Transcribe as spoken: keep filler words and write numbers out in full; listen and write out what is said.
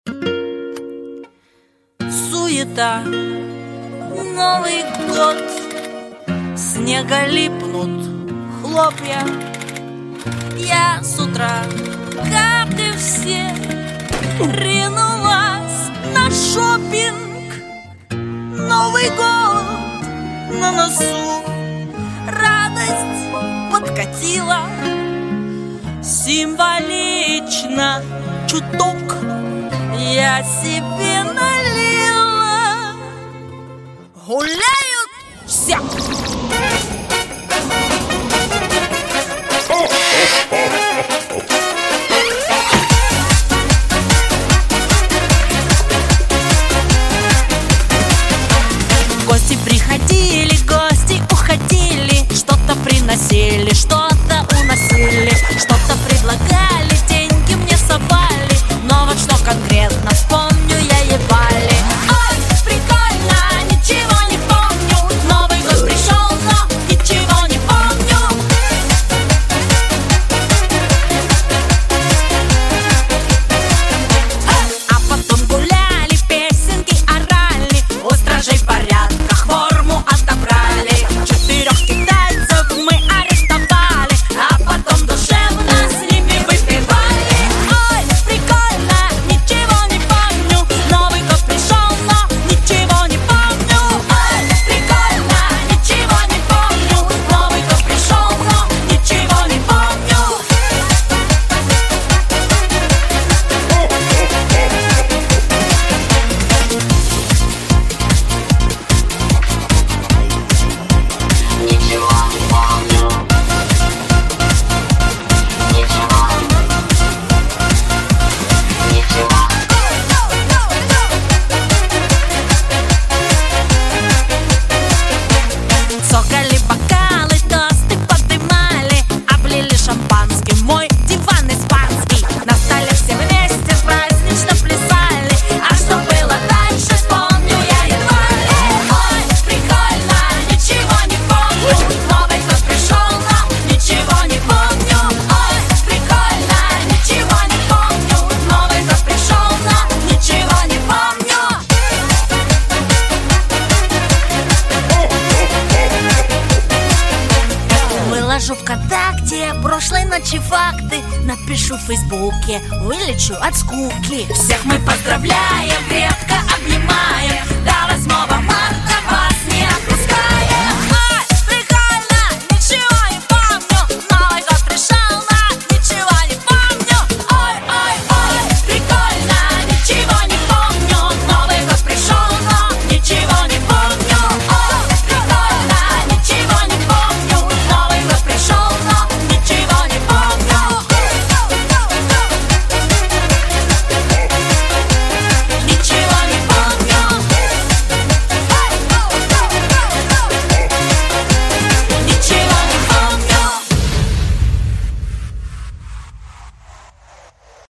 Суета, Новый год, снега липнут хлопья. Я с утра, как и все, ринулась на шопинг. Новый год на носу, радость подкатила. Символично чуток я себе налила. Гуляют все. Гости приходили, гости уходили, что-то приносили, что-то уносили, что-то предлагали, деньги мне совали, но вот что конкретно вспомню я едва ли. Ой, прикольно, ничего не помню, Новый год пришел, но ничего не помню. А потом гуляли, песенки орали, у стражей порядка форму отобрали. Четырех китайцев мы арестовали, а потом душевно с ними выпивали. Ой, прикольно, ничего не помню, Новый год пришел, но ничего не помню. Ой, прикольно, ничего не помню, Новый год пришел, но ничего не помню. Цокали бокалы, тосты подымали, облили шампанским мой диван испанский. На столе все вместе празднично плясали, а что было дальше, вспомню я едва ли. Ой, прикольно, ничего не помню, Новый год пришел, но ничего не помню. Ой, прикольно, ничего не помню, Новый год пришел, но ничего не помню. Выложу ВКонтакте прошлой ночи факты, напишу в Фейсбуке, вылечу от скуки. Всех мы поздравляем крепко